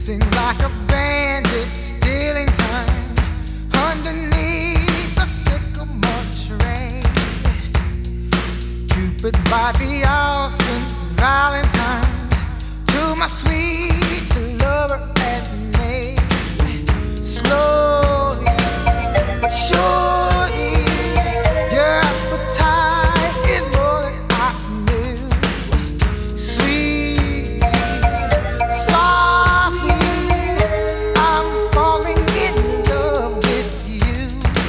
Sing like a bandit, stealing time underneath the sycamore tree. Cupid by the ocean, Valentine's to my sweet lover at me. Slowly but surely, your appetite is more than I knew. Sweet, softly, I'm falling in love with you.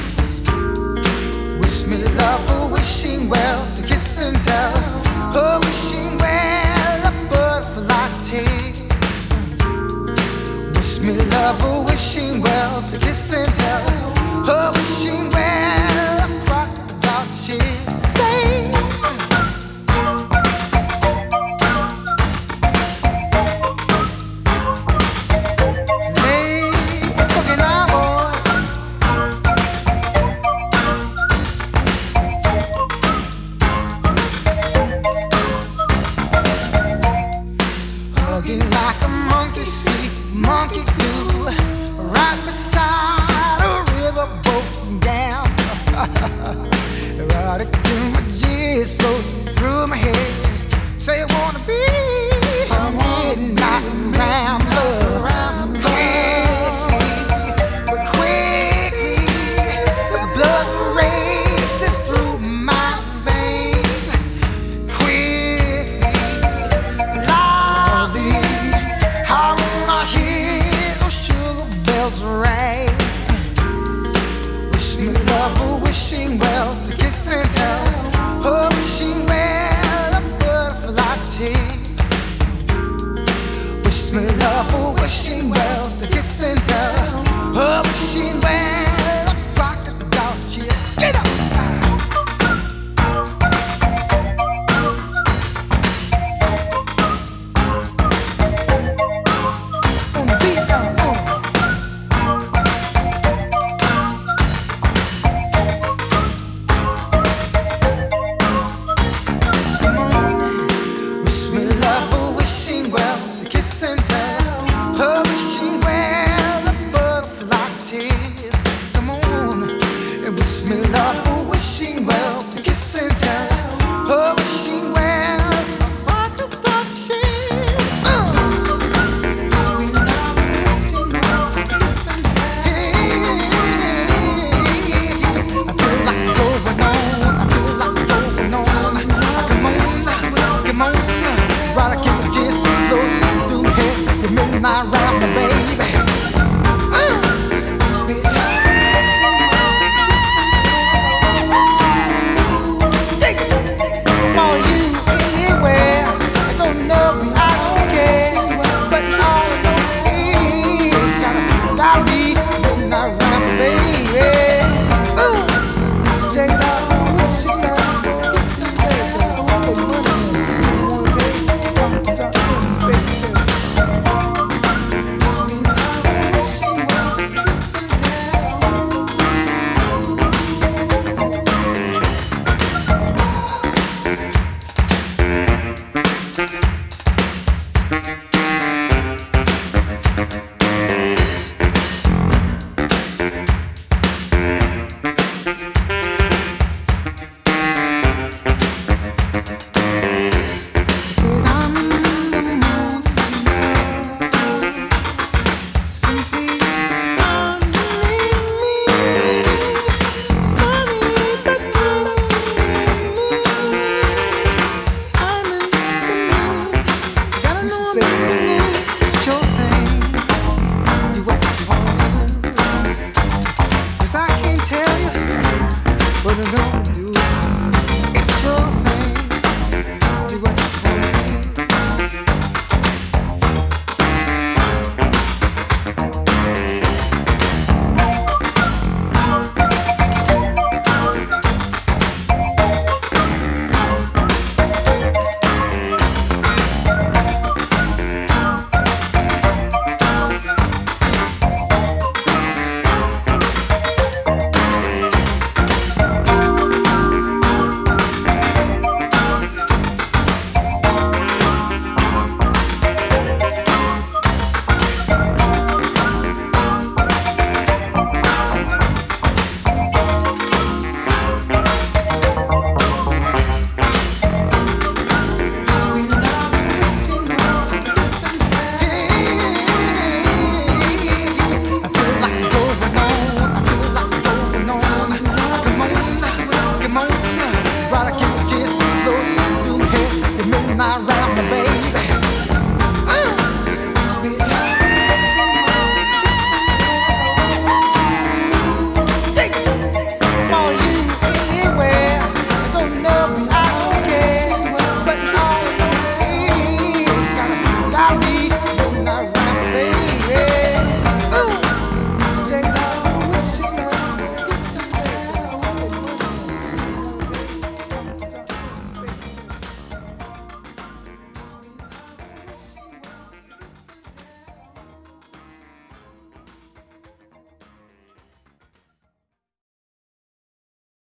Wish me love, a wishing well, to kiss and tell, a wishing well, a butterfly taste. Wish me love, a wishing well, to kiss and tell, a wishing well, a crocodile shit. Say, lay fucking our boy. Hugging like a monkey see, monkey do, right beside a river broken down. Erotic images float through my head. Say I wanna be a midnight rambler. Quickly, but quickly, the blood races through my veins. Quickly, loudly, I wanna hear those sugar bells ring. Wish me love, a wishing well, to kiss and tell, a wishing well, a butterfly taste. Wish me love, a wishing well, to kiss and tell, a wishing well, a crocodile shit. Get up! On the beat, come on. Wish me love, a wishing well, to kiss and tell, a wishing well, a butterfly taste. Come on, and wish me love, a wishing well, to kiss and tell, a wishing well, a crocodile shit. Wish me love, a wishing well, to kiss and tell. I feel like going on, I feel like going on. Come on, while I keep it just floating through my head. You make my round, baby. Sweet love, take it for you anywhere. I don't know, I don't care, but all I know is gotta be when I round, baby. Take love, wishing love, kiss and tell. It's your thing, do what you want to do. 'Cause I can't tell you, but I know